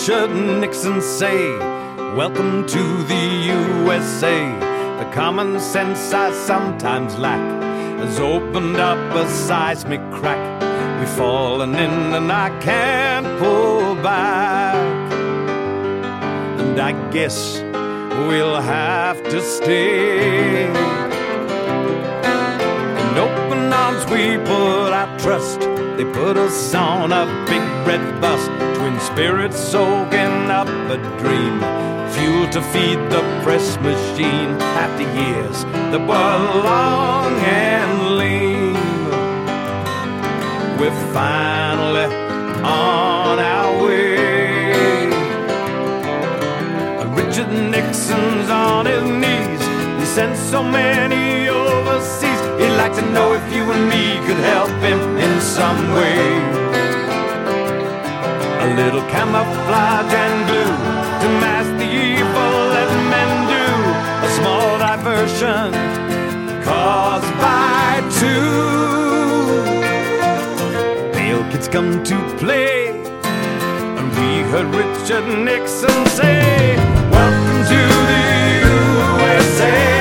Richard Nixon say, welcome to the USA. The common sense I sometimes lack has opened up a seismic crack. We've fallen in and I can't pull back. And I guess we'll have to stay. In open arms we put our trust. They put us on a big red bus, twin spirits soaking up a dream, fuel to feed the press machine. After years that were long and lean, we're finally on our way. Richard Nixon's on his knees. He sent so many overseas. He'd like to know if you and me could help him in some way. A little camouflage and glue to mask the evil that men do. A small diversion caused by two. Pale kids come to play, and we heard Richard Nixon say, welcome to the USA.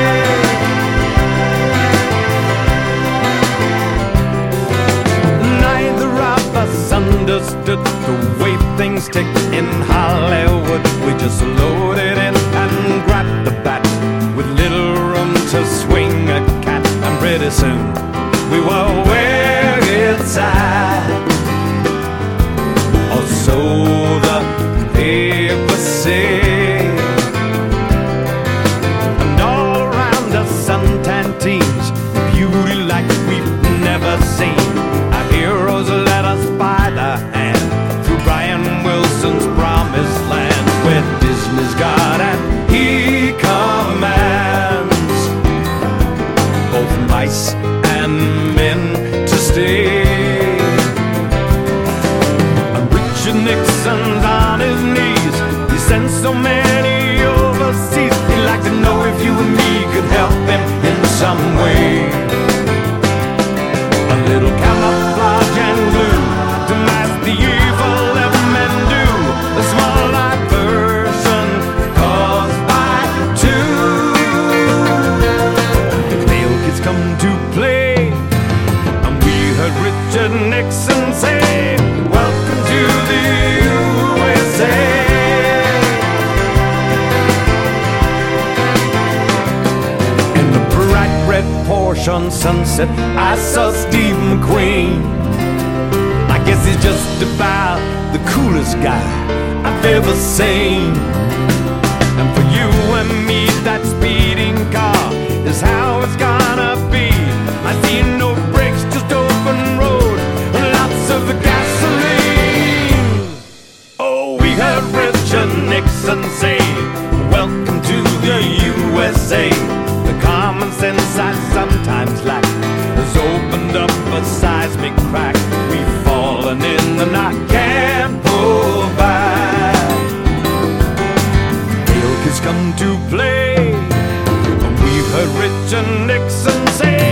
Neither of us understood the way things tick in Hollywood. We just loaded in and grabbed the bat with little room to swing a cat. And pretty soon we were where it's at, or so the papers say. And all around us suntan teens, beauty like we've never seen. Our heroes led us by the hand through Brian Wilson's promised land, where Disney's God and he commands both mice and men to stay. And Richard Nixon's on his knees. He sent so many overseas. He'd like to know if you and me could help him in some way. A little camouflage and glue to mask the evil that men do. A small diversion caused by two. Pale kids come to play, and we heard Richard Nixon say, welcome to the USA. In the bright red Porsche on Sunset, I saw Steve McQueen. I guess he's just about the coolest guy I've ever seen. And for you and me, that speeding car is how it's gonna be. I see no brakes, just open road and lots of gasoline. Oh, we heard Richard Nixon say, welcome to the USA. The common sense I sometimes lack has opened up a seismic crack. We've fallen in and I can't pull back. Pale kids come to play, and we've heard Richard Nixon say,